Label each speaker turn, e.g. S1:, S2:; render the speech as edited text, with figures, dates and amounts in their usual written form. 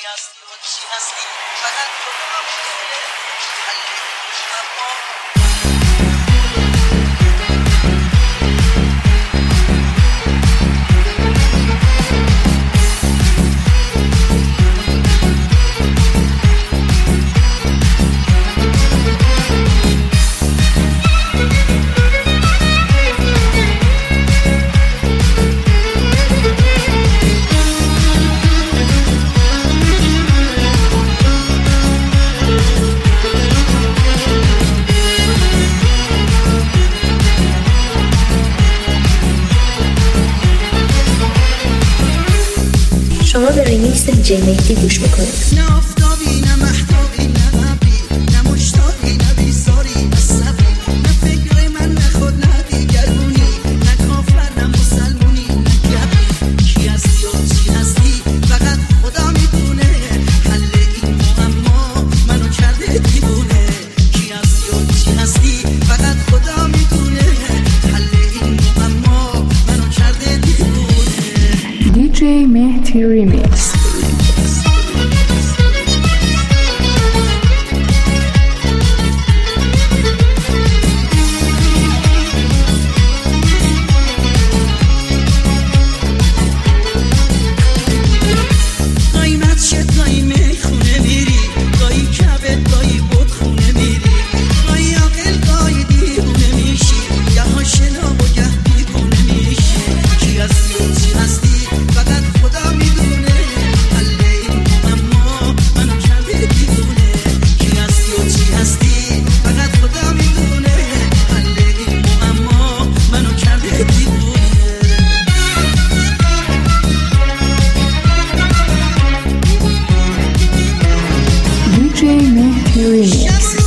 S1: هستی و چی هستی فقط خدا میدونه حل اما
S2: شما به ریمیکس دیجی مهدی گوش میکنید.
S1: نه آفتابی نه مهتابی نه ابری نه مشتاقی نه بیزاری نه صبری نه فکر من نه خود نه دیگرونی نه کافر نه مسلمونی نه گبری کی هستی و چی هستی فقط خدا میدونه حل این معما منو کرده دیوونه کی هستی و چی هستی فقط خدا میدونه حل این معما منو کرده دیوونه.
S3: دیجی مهدی ریمیکس.
S2: DJ Mehdi Remix.